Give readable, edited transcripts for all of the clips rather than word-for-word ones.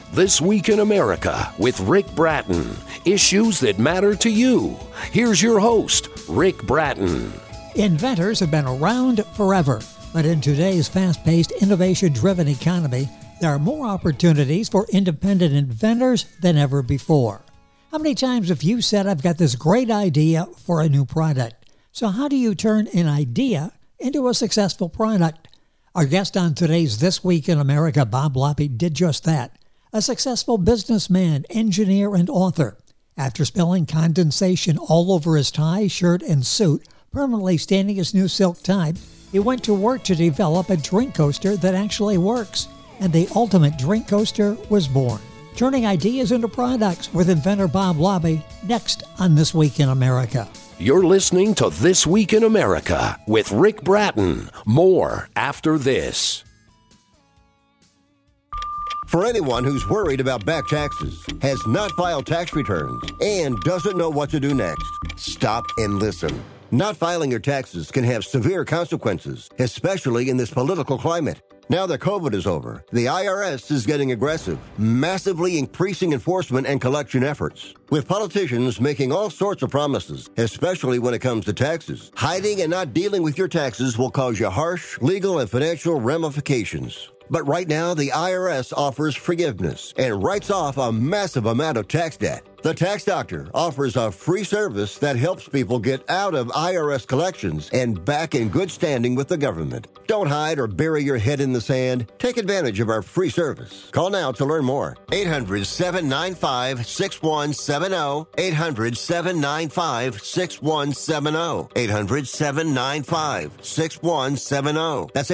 This Week in America with Rick Bratton. Issues that matter to you. Here's your host, Rick Bratton. Inventors have been around forever, but in today's fast-paced, innovation-driven economy, there are more opportunities for independent inventors than ever before. How many times have you said, I've got this great idea for a new product? So how do you turn an idea into a successful product? Our guest on today's This Week in America, Bob Loppe, did just that. A successful businessman, engineer, and author. After spilling condensation all over his tie, shirt, and suit, permanently staining his new silk tie, he went to work to develop a drink coaster that actually works. And the ultimate drink coaster was born. Turning ideas into products with inventor Bob Loppe, next on This Week in America. You're listening to This Week in America with Rick Bratton. More after this. For anyone who's worried about back taxes, has not filed tax returns, and doesn't know what to do next, stop and listen. Not filing your taxes can have severe consequences, especially in this political climate. Now that COVID is over, the IRS is getting aggressive, massively increasing enforcement and collection efforts. With politicians making all sorts of promises, especially when it comes to taxes, hiding and not dealing with your taxes will cause you harsh legal and financial ramifications. But right now, the IRS offers forgiveness and writes off a massive amount of tax debt. The Tax Doctor offers a free service that helps people get out of IRS collections and back in good standing with the government. Don't hide or bury your head in the sand. Take advantage of our free service. Call now to learn more. 800-795-6170. 800-795-6170. 800-795-6170. That's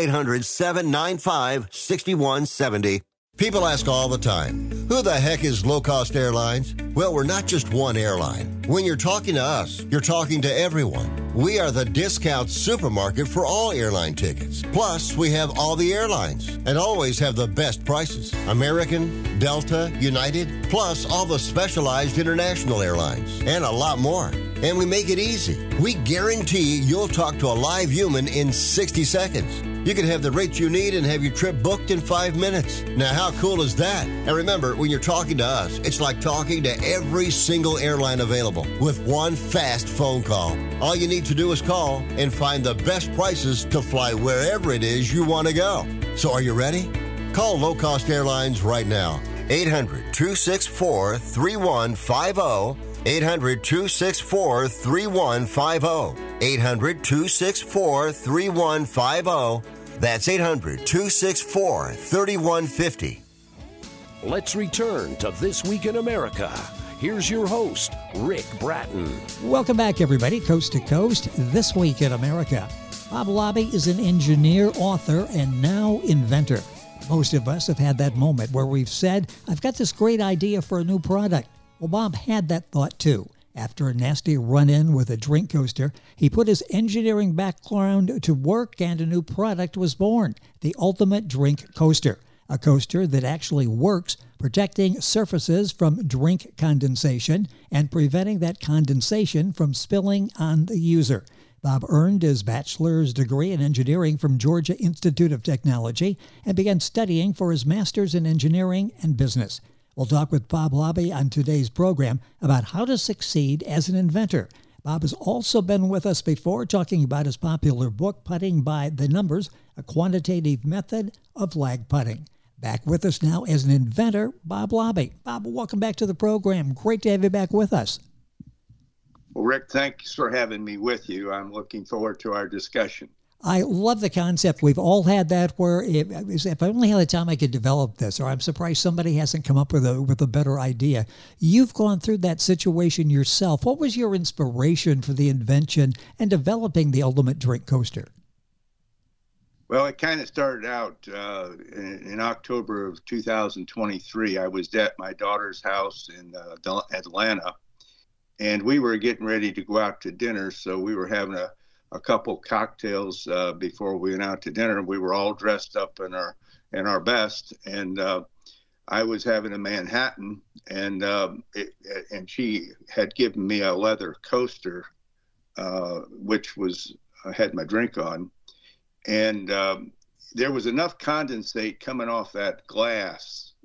800-795-6170. People ask all the time, who the heck is Low Cost Airlines? Well, we're not just one airline. When you're talking to us, you're talking to everyone. We are the discount supermarket for all airline tickets. Plus, we have all the airlines and always have the best prices. American, Delta, United, plus all the specialized international airlines and a lot more. And we make it easy. We guarantee you'll talk to a live human in 60 seconds. You can have the rates you need and have your trip booked in 5 minutes. Now, how cool is that? And remember, when you're talking to us, it's like talking to every single airline available with one fast phone call. All you need to do is call and find the best prices to fly wherever it is you want to go. So are you ready? Call Low Cost Airlines right now. 800-264-3150. 800-264-3150. 800-264-3150. That's 800-264-3150. Let's return to This Week in America. Here's your host, Rick Bratton. Welcome back, everybody, coast to coast, This Week in America. Bob Loppe is an engineer, author, and now inventor. Most of us have had that moment where we've said, I've got this great idea for a new product. Well, Bob had that thought too. After a nasty run-in with a drink coaster, he put his engineering background to work and a new product was born, the ultimate drink coaster. A coaster that actually works, protecting surfaces from drink condensation and preventing that condensation from spilling on the user. Bob earned his bachelor's degree in engineering from Georgia Institute of Technology and began studying for his master's in engineering and business. We'll talk with Bob Loppe on today's program about how to succeed as an inventor. Bob has also been with us before talking about his popular book, Putting by the Numbers, a quantitative method of lag putting. Back with us now as an inventor, Bob Loppe. Bob, welcome back to the program. Great to have you back with us. Well, Rick, thanks for having me with you. I'm looking forward to our discussion. I love the concept. We've all had that where if I only had the time I could develop this, or I'm surprised somebody hasn't come up with a better idea. You've gone through that situation yourself. What was your inspiration for the invention and developing the ultimate drink coaster? Well, it kind of started out in October of 2023. I was at my daughter's house in Atlanta, and we were getting ready to go out to dinner, so we were having a couple cocktails before we went out to dinner. We were all dressed up in our best, and I was having a Manhattan, and she had given me a leather coaster, which I had my drink on, and there was enough condensate coming off that glass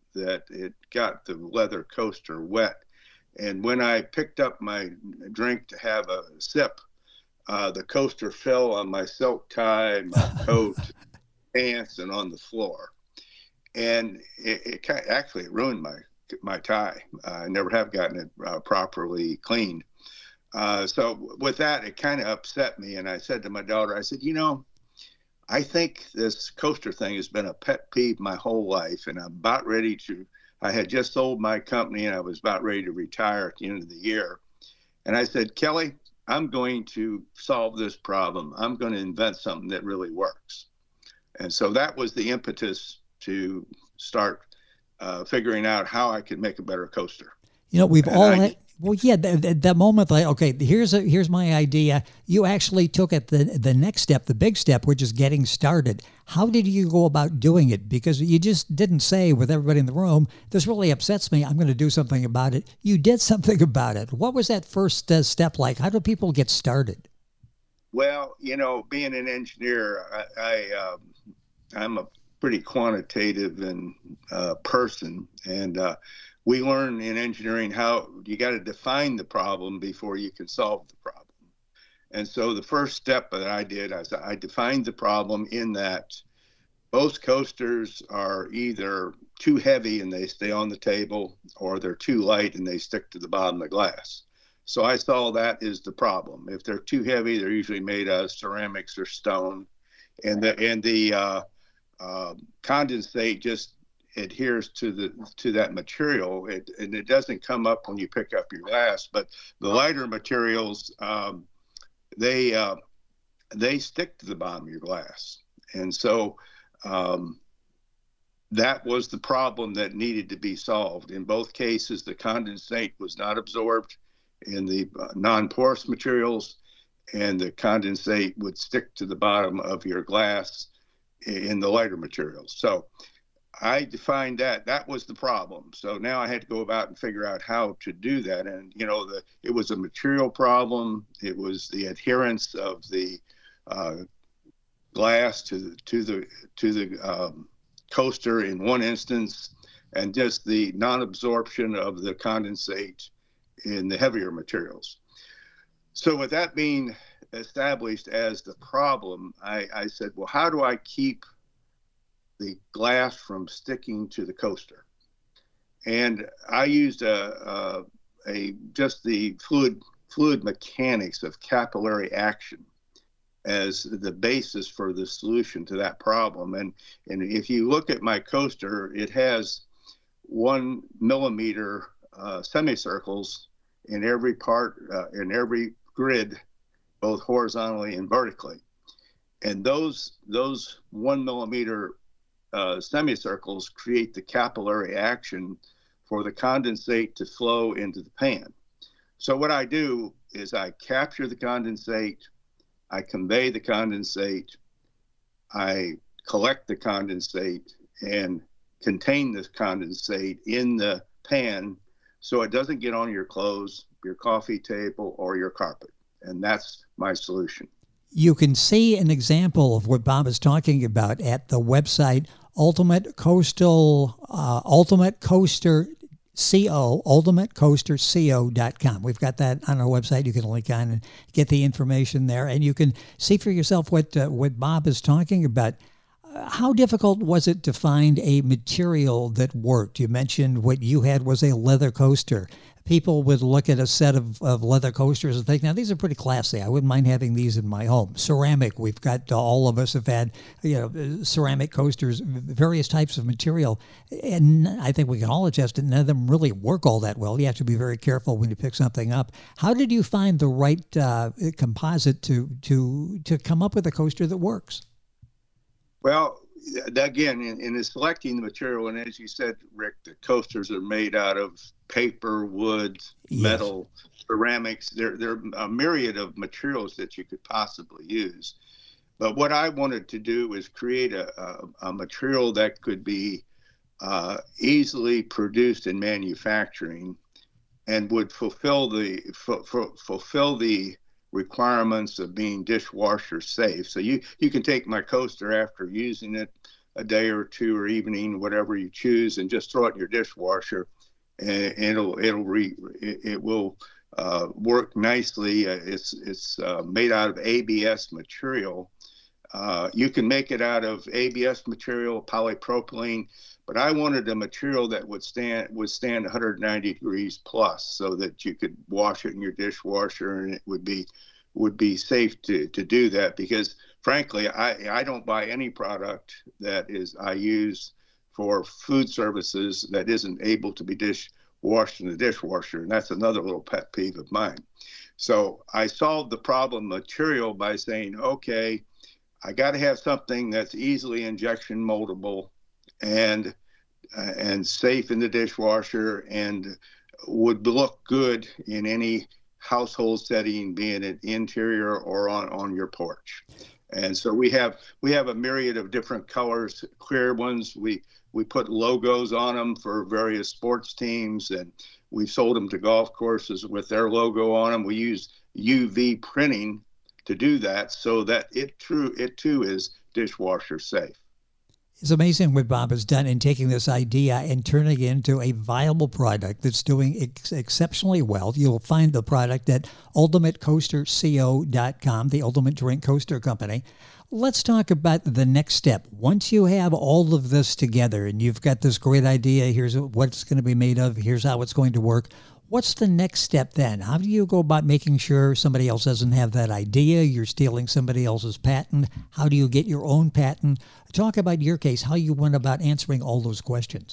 that it got the leather coaster wet. And when I picked up my drink to have a sip, the coaster fell on my silk tie, my coat, pants, and on the floor. And it actually ruined my tie. I never have gotten it properly cleaned. So with that, it kind of upset me. And I said to my daughter, I said, I think this coaster thing has been a pet peeve my whole life. And I'm about ready I had just sold my company and I was about ready to retire at the end of the year. And I said, Kelly, I'm going to solve this problem. I'm going to invent something that really works. And so that was the impetus to start figuring out how I could make a better coaster. We've all had, well, yeah, that moment, like, okay, here's my idea. You actually took it the next step, the big step, which is getting started. How did you go about doing it? Because you just didn't say with everybody in the room, this really upsets me, I'm going to do something about it. You did something about it. What was that first step like? How do people get started? Well, being an engineer, I'm a pretty quantitative and person, and we learn in engineering how you got to define the problem before you can solve the problem. And so the first step that I did, I defined the problem in that most coasters are either too heavy and they stay on the table, or they're too light and they stick to the bottom of the glass. So I saw that is the problem. If they're too heavy, they're usually made out of ceramics or stone, and the condensate just adheres to that material, and it doesn't come up when you pick up your glass. But the lighter materials, they stick to the bottom of your glass, and so that was the problem that needed to be solved. In both cases, the condensate was not absorbed in the non-porous materials, and the condensate would stick to the bottom of your glass in the lighter materials. So I defined that was the problem. So now I had to go about and figure out how to do that. And, it was a material problem. It was the adherence of the glass to the coaster in one instance, and just the non-absorption of the condensate in the heavier materials. So with that being established as the problem, I said, well, how do I keep the glass from sticking to the coaster? And I used just the fluid mechanics of capillary action as the basis for the solution to that problem. And if you look at my coaster, it has 1 millimeter semicircles in every part, in every grid, both horizontally and vertically. And those 1 millimeter semicircles create the capillary action for the condensate to flow into the pan. So what I do is I capture the condensate, I convey the condensate, I collect the condensate and contain this condensate in the pan so it doesn't get on your clothes, your coffee table, or your carpet. And that's my solution. You can see an example of what Bob is talking about at the website ultimatecoasterco.com. We've got that on our website. You can link on and get the information there, and you can see for yourself what Bob is talking about. How difficult was it to find a material that worked? You mentioned what you had was a leather coaster. People would look at a set of leather coasters and think, now, these are pretty classy. I wouldn't mind having these in my home. Ceramic, we've got, all of us have had, ceramic coasters, various types of material. And I think we can all attest that none of them really work all that well. You have to be very careful when you pick something up. How did you find the right composite to come up with a coaster that works? Well, again, in selecting the material, and as you said, Rick, the coasters are made out of paper, wood, metal, ceramics. There are a myriad of materials that you could possibly use. But what I wanted to do is create a material that could be easily produced in manufacturing and would fulfill the requirements of being dishwasher safe. So you can take my coaster after using it a day or two or evening, whatever you choose, and just throw it in your dishwasher, and it will work nicely. It's made out of ABS material. You can make it out of ABS material, polypropylene, but I wanted a material that would withstand 190 degrees plus, so that you could wash it in your dishwasher and it would be safe to do that. Because frankly, I don't buy any product that I use for food services that isn't able to be washed in the dishwasher, and that's another little pet peeve of mine. So I solved the problem material by saying, okay, I got to have something that's easily injection moldable and safe in the dishwasher and would look good in any household setting, being it interior or on your porch. And so we have a myriad of different colors, clear ones. We put logos on them for various sports teams, and we've sold them to golf courses with their logo on them. We use UV printing to do that, so that it too is dishwasher safe. It's amazing what Bob has done in taking this idea and turning it into a viable product that's doing exceptionally well. You'll find the product at ultimatecoasterco.com, the Ultimate Drink Coaster Company. Let's talk about the next step. Once you have all of this together and you've got this great idea, here's what it's going to be made of, here's how it's going to work, what's the next step then? How do you go about making sure somebody else doesn't have that idea? You're stealing somebody else's patent. How do you get your own patent? Talk about your case, how you went about answering all those questions.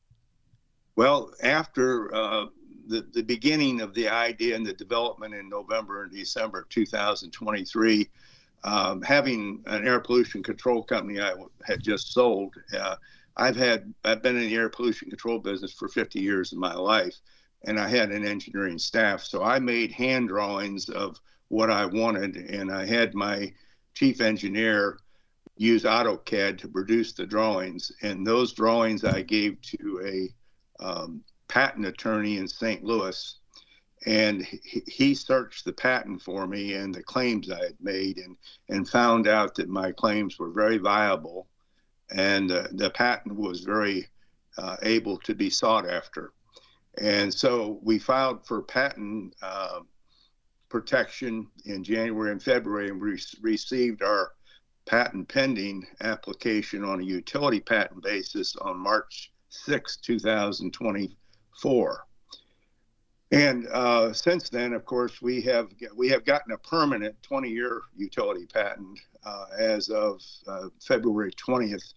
Well, after the beginning of the idea and the development in November and December 2023, having an air pollution control company I had just sold, I've been in the air pollution control business for 50 years of my life. And I had an engineering staff. So I made hand drawings of what I wanted, and I had my chief engineer use AutoCAD to produce the drawings. And those drawings I gave to a patent attorney in St. Louis, and he searched the patent for me and the claims I had made, and found out that my claims were very viable, and the patent was very able to be sought after. And so we filed for patent protection in January and February, and we received our patent pending application on a utility patent basis on March 6, 2024. And since then, of course, we have gotten a permanent 20-year utility patent as of February 20th,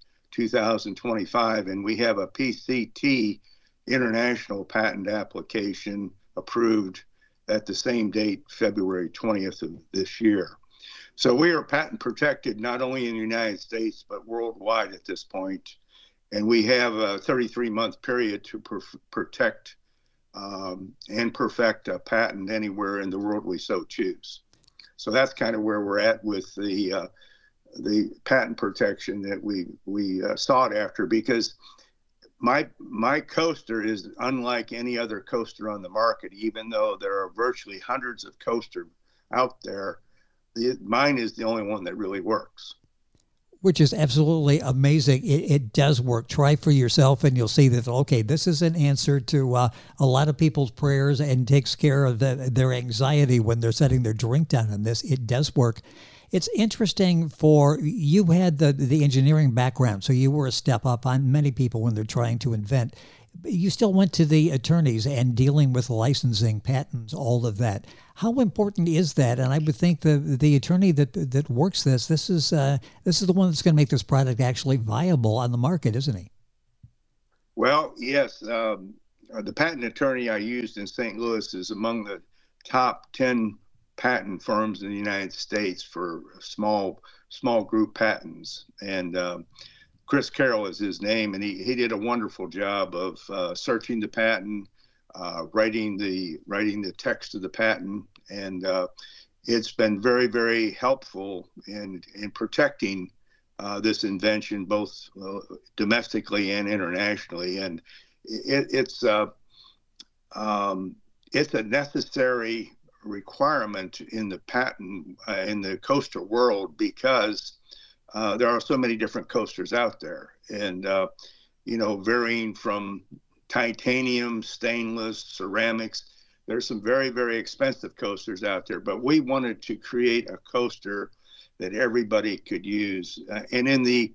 2025, and we have a PCT international patent application approved at the same date, February 20th of this year. So we are patent protected not only in the United States, but worldwide at this point. And we have a 33-month period to protect and perfect a patent anywhere in the world we so choose. So that's kind of where we're at with the patent protection that we sought after, because my coaster is unlike any other coaster on the market. Even though there are virtually hundreds of coasters out there, mine is the only one that really works. Which is absolutely amazing. It does work. Try for yourself and you'll see that, okay, this is an answer to a lot of people's prayers and takes care of their anxiety when they're setting their drink down on this. It does work. It's interesting you had the engineering background, so you were a step up on many people when they're trying to invent. You still went to the attorneys and dealing with licensing, patents, all of that. How important is that? And I would think the attorney that works this is the one that's going to make this product actually viable on the market, isn't he? Well, yes. The patent attorney I used in St. Louis is among the top 10 patent firms in the United States for small group patents, and Chris Carroll is his name, and he did a wonderful job of searching the patent, writing the text of the patent, and it's been very, very helpful in protecting this invention both domestically and internationally, and it's a necessary requirement in the patent in the coaster world, because there are so many different coasters out there, and varying from titanium, stainless, ceramics. There's some very, very expensive coasters out there, but we wanted to create a coaster that everybody could use. And in the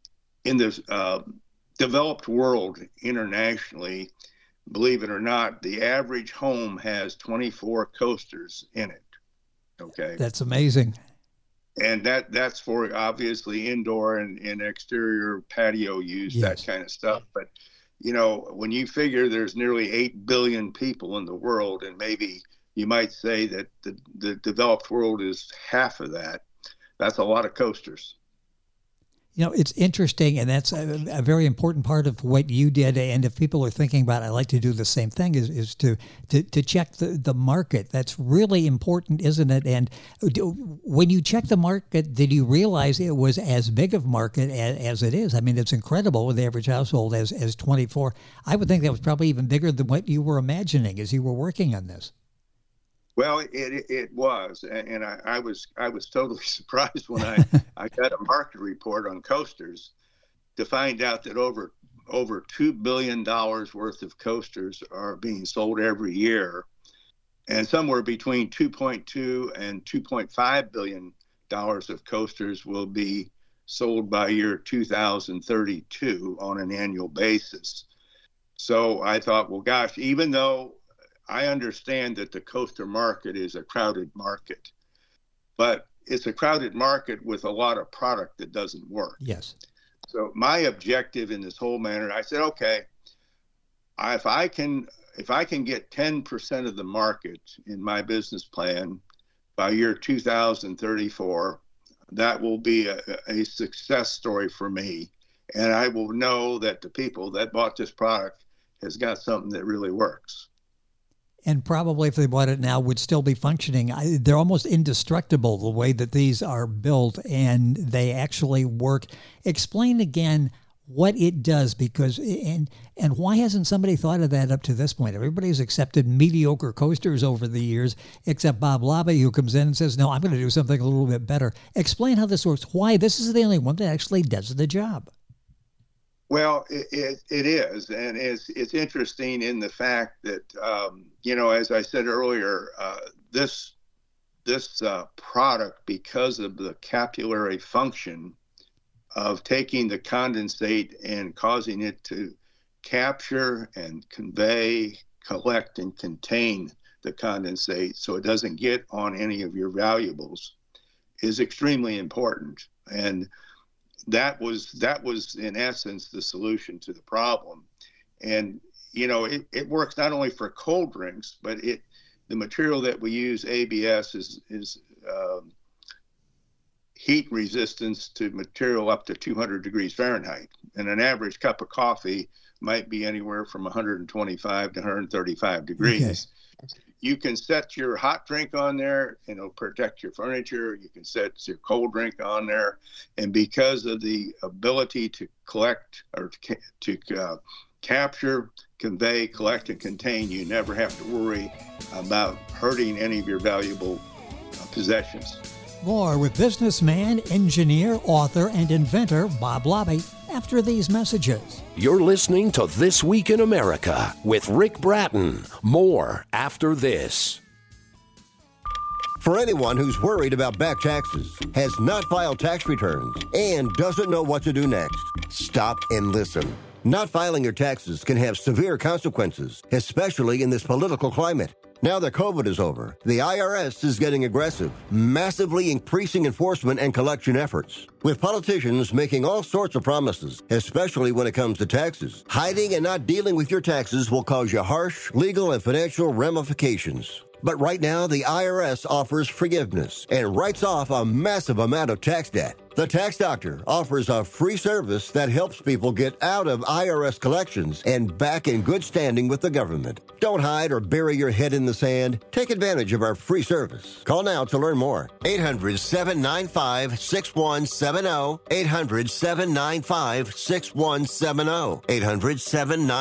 developed world internationally, believe it or not, the average home has 24 coasters in it. Okay. That's amazing. And that's for obviously indoor and exterior patio use, yes, that kind of stuff. But, when you figure there's nearly 8 billion people in the world, and maybe you might say that the developed world is half of that, that's a lot of coasters. It's interesting, and that's a very important part of what you did. And if people are thinking about it, I like to do the same thing, is to check the market. That's really important, isn't it? And when you check the market, did you realize it was as big of a market as it is? I mean, it's incredible with the average household as 24. I would think that was probably even bigger than what you were imagining as you were working on this. Well, it was, and I was totally surprised when I got a market report on coasters to find out that over $2 billion worth of coasters are being sold every year, and somewhere between 2.2 and 2.5 billion dollars of coasters will be sold by year 2032 on an annual basis. So I thought, well, gosh, even though I understand that the coaster market is a crowded market, but it's a crowded market with a lot of product that doesn't work. Yes. So my objective in this whole matter, I said, okay, if I can get 10% of the market in my business plan by year 2034, that will be a success story for me. And I will know that the people that bought this product has got something that really works. And probably if they bought it now would still be functioning. They're almost indestructible the way that these are built, and they actually work. Explain again what it does, because and why hasn't somebody thought of that up to this point? Everybody's accepted mediocre coasters over the years, except Bob Lobby, who comes in and says, no, I'm going to do something a little bit better. Explain how this works, why this is the only one that actually does the job. Well, it is, and it's interesting in the fact that, as I said earlier, this product, because of the capillary function of taking the condensate and causing it to capture and convey, collect, and contain the condensate so it doesn't get on any of your valuables, is extremely important. And that was in essence the solution to the problem. And it works not only for cold drinks, but the material that we use, ABS, is heat resistance to material up to 200 degrees Fahrenheit. And an average cup of coffee might be anywhere from 125 to 135 degrees. Okay. You can set your hot drink on there, and it'll protect your furniture. You can set your cold drink on there. And because of the ability to collect or to capture, convey, collect, and contain, you never have to worry about hurting any of your valuable possessions. More with businessman, engineer, author, and inventor Bob Lobby after these messages. You're listening to This Week in America with Rick Bratton. More after this. For anyone who's worried about back taxes, has not filed tax returns, and doesn't know what to do next, stop and listen. Not filing your taxes can have severe consequences, especially in this political climate. Now that COVID is over, the IRS is getting aggressive, massively increasing enforcement and collection efforts. With politicians making all sorts of promises, especially when it comes to taxes, hiding and not dealing with your taxes will cause you harsh legal and financial ramifications. But right now, the IRS offers forgiveness and writes off a massive amount of tax debt. The Tax Doctor offers a free service that helps people get out of IRS collections and back in good standing with the government. Don't hide or bury your head in the sand. Take advantage of our free service. Call now to learn more. 800-795-6170. 800-795-6170.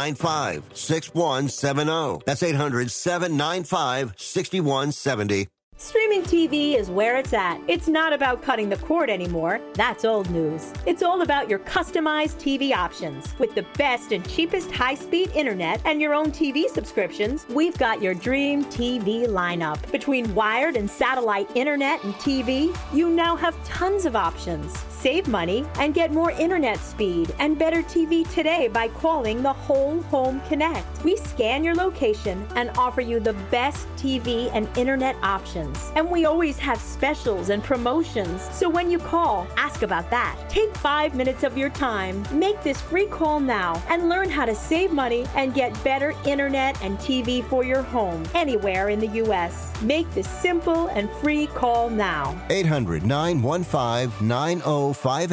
800-795-6170. That's 800-795-6170. Streaming TV is where it's at. It's not about cutting the cord anymore. That's old news. It's all about your customized TV options. With the best and cheapest high-speed internet and your own TV subscriptions, we've got your dream TV lineup. Between wired and satellite internet and TV, you now have tons of options. Save money and get more internet speed and better TV today by calling the Whole Home Connect. We scan your location and offer you the best TV and internet options. And we always have specials and promotions. So when you call, ask about that. Take 5 minutes of your time. Make this free call now and learn how to save money and get better internet and TV for your home anywhere in the U.S. Make this simple and free call now. 800-915-9058.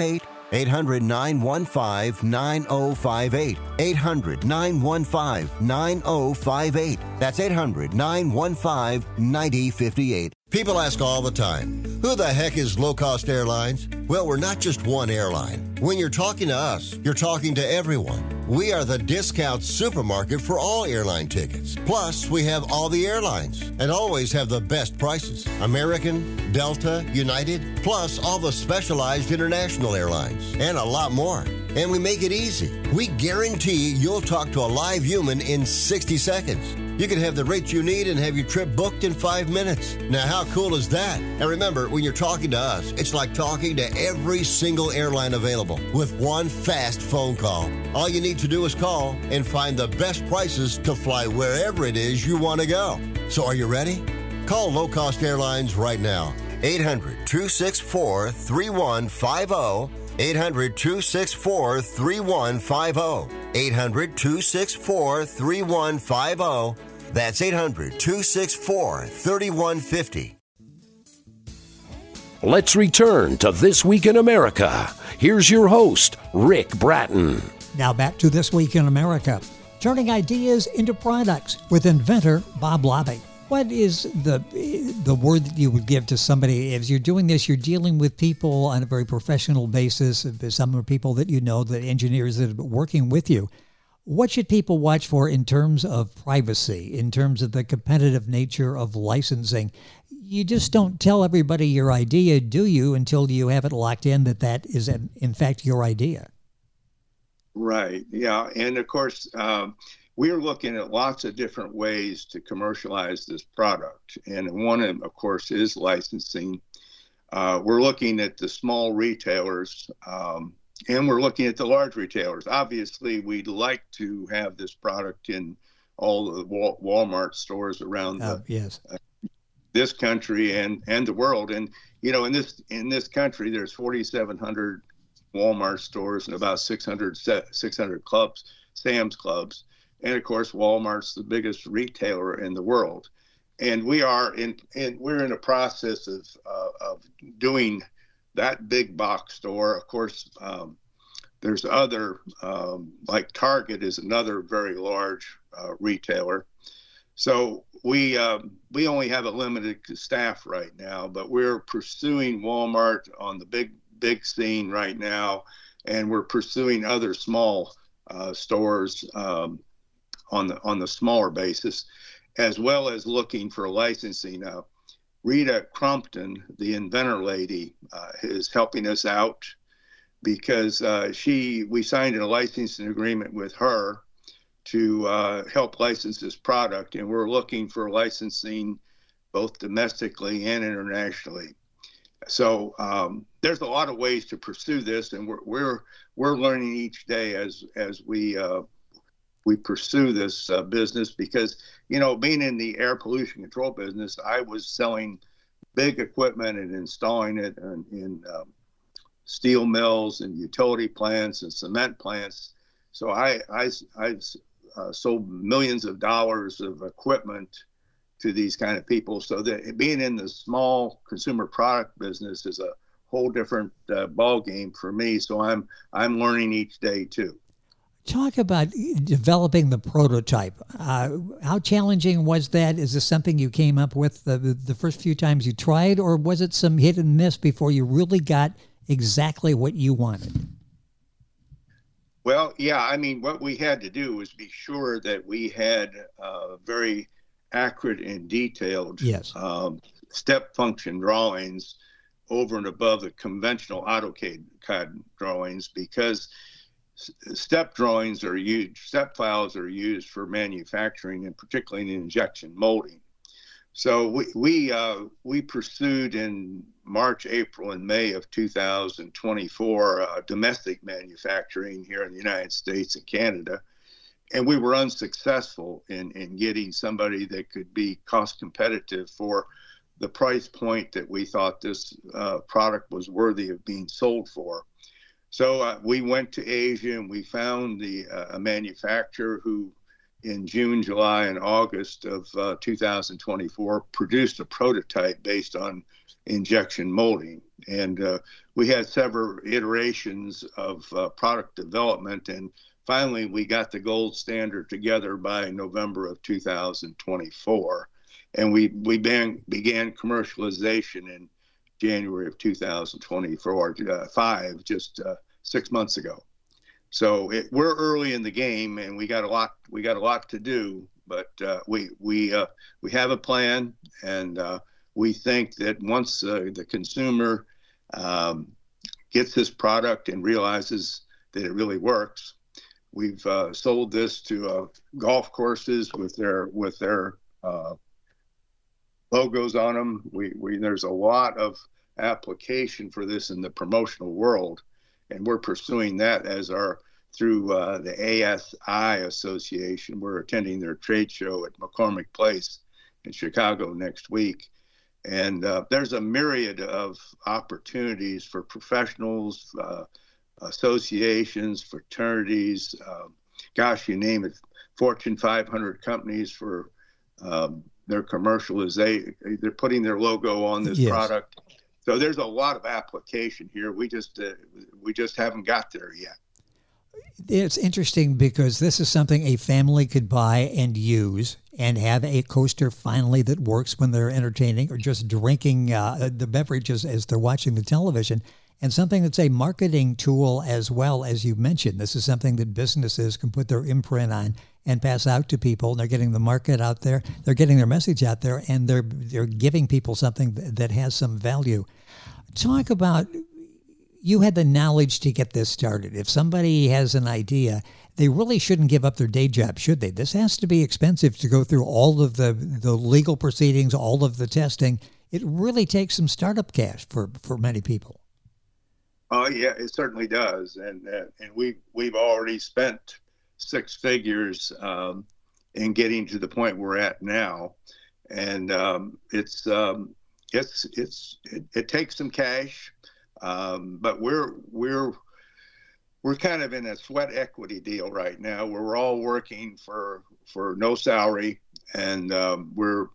800-915-9058. 800-915-9058. That's 800-915-9058. People ask all the time, who the heck is Low Cost Airlines? Well, we're not just one airline. When you're talking to us, you're talking to everyone. We are the discount supermarket for all airline tickets. Plus, we have all the airlines and always have the best prices. American, Delta, United, plus all the specialized international airlines and a lot more. And we make it easy. We guarantee you'll talk to a live human in 60 seconds. You can have the rates you need and have your trip booked in 5 minutes. Now, how cool is that? And remember, when you're talking to us, it's like talking to every single airline available with one fast phone call. All you need to do is call and find the best prices to fly wherever it is you want to go. So are you ready? Call Low Cost Airlines right now. 800-264-3150. 800-264-3150. 800-264-3150. That's 800-264-3150. Let's return to This Week in America. Here's your host, Rick Bratton. Now back to This Week in America. Turning ideas into products with inventor Bob Lobby. What is the word that you would give to somebody as you're doing this? You're dealing with people on a very professional basis. Some are people that you know, the engineers that are working with you. What should people watch for in terms of privacy, in terms of the competitive nature of licensing? You just don't tell everybody your idea, do you, until you have it locked in that is, in fact, your idea. Right. Yeah. And of course, we're looking at lots of different ways to commercialize this product. And one of course, is licensing. We're looking at the small retailers, and we're looking at the large retailers. Obviously, we'd like to have this product in all the Walmart stores around this country and the world. And, you know, in this country, there's 4,700 Walmart stores and about 600 clubs, Sam's Clubs. And of course, Walmart's the biggest retailer in the world. And we're in a process of doing that big box store. Of course, there's other, like Target is another very large retailer. So we only have a limited staff right now, but we're pursuing Walmart on the big scene right now, and we're pursuing other small stores on the smaller basis, as well as looking for licensing. Rita Crumpton, the inventor lady, is helping us out because we signed a licensing agreement with her to help license this product, and we're looking for licensing both domestically and internationally. So there's a lot of ways to pursue this, and we're learning each day as we pursue this business, because, you know, being in the air pollution control business, I was selling big equipment and installing it in steel mills and utility plants and cement plants. So I sold millions of dollars of equipment to these kind of people. So that being in the small consumer product business is a whole different ball game for me. So I'm learning each day too. Talk about developing the prototype. How challenging was that? Is this something you came up with the first few times you tried, or was it some hit and miss before you really got exactly what you wanted? Well, yeah, I mean, what we had to do was be sure that we had very accurate and detailed step function drawings over and above the conventional AutoCAD drawings, because step drawings are used, step files are used for manufacturing, and particularly in injection molding. So we pursued in March, April, and May of 2024 domestic manufacturing here in the United States and Canada, and we were unsuccessful in getting somebody that could be cost competitive for the price point that we thought this product was worthy of being sold for. So we went to Asia, and we found a manufacturer who in June, July, and August of 2024 produced a prototype based on injection molding. And we had several iterations of product development, and finally we got the gold standard together by November of 2024. And we began commercialization in January of 2024, just 6 months ago. So we're early in the game, and we got a lot to do. But we have a plan, and we think that once the consumer gets this product and realizes that it really works, we've sold this to golf courses with their logos on them. There's a lot of application for this in the promotional world, and we're pursuing that through the ASI Association. We're attending their trade show at McCormick Place in Chicago next week. And there's a myriad of opportunities for professionals, associations, fraternities, you name it, Fortune 500 companies for their commercialization. They're putting their logo on this product. So there's a lot of application here. We just haven't got there yet. It's interesting because this is something a family could buy and use and have a coaster finally that works when they're entertaining or just drinking the beverages as they're watching the television, and something that's a marketing tool as well, as you mentioned. This is something that businesses can put their imprint on and pass out to people. They're getting the market out there, they're getting their message out there, and they're giving people something that has some value. Talk about, you had the knowledge to get this started. If somebody has an idea, they really shouldn't give up their day job, should they? This has to be expensive to go through all of the legal proceedings, all of the testing. It really takes some startup cash for many people. Oh yeah, it certainly does, and we've already spent six figures in getting to the point we're at now, and it takes some cash, but we're kind of in a sweat equity deal right now where we're all working for no salary, and we're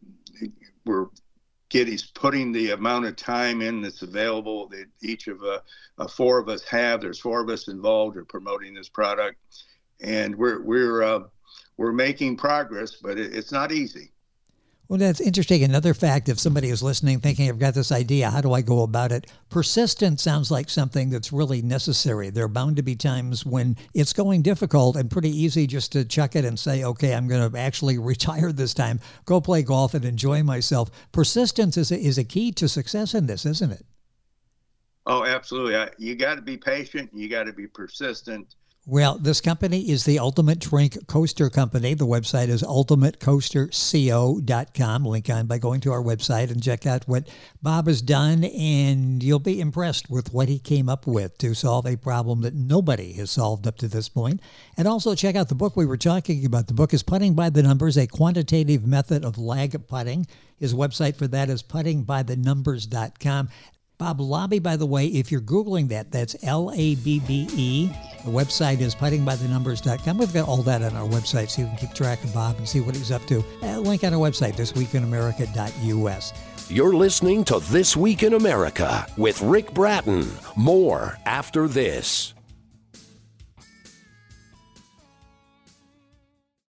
putting the amount of time in that's available that each of four of us have. There's four of us involved in promoting this product, and we're making progress, but it's not easy. Well, that's interesting. Another fact, if somebody is listening thinking, I've got this idea, how do I go about it? Persistence sounds like something that's really necessary. There are bound to be times when it's going difficult and pretty easy just to chuck it and say, okay, I'm going to actually retire this time, go play golf and enjoy myself. Persistence is a key to success in this, isn't it? Oh, absolutely. You got to be patient. You got to be persistent. Well, this company is the Ultimate Drink Coaster Company. The website is ultimatecoasterco.com. Link on by going to our website and check out what Bob has done, and you'll be impressed with what he came up with to solve a problem that nobody has solved up to this point. And also check out the book we were talking about. The book is Putting by the Numbers, a quantitative method of lag putting. His website for that is puttingbythenumbers.com. Bob Labbe, by the way, if you're Googling that's Labbe. The website is puttingbythenumbers.com. We've got all that on our website, so you can keep track of Bob and see what he's up to. Link on our website, thisweekinamerica.us. You're listening to This Week in America with Rick Bratton. More after this.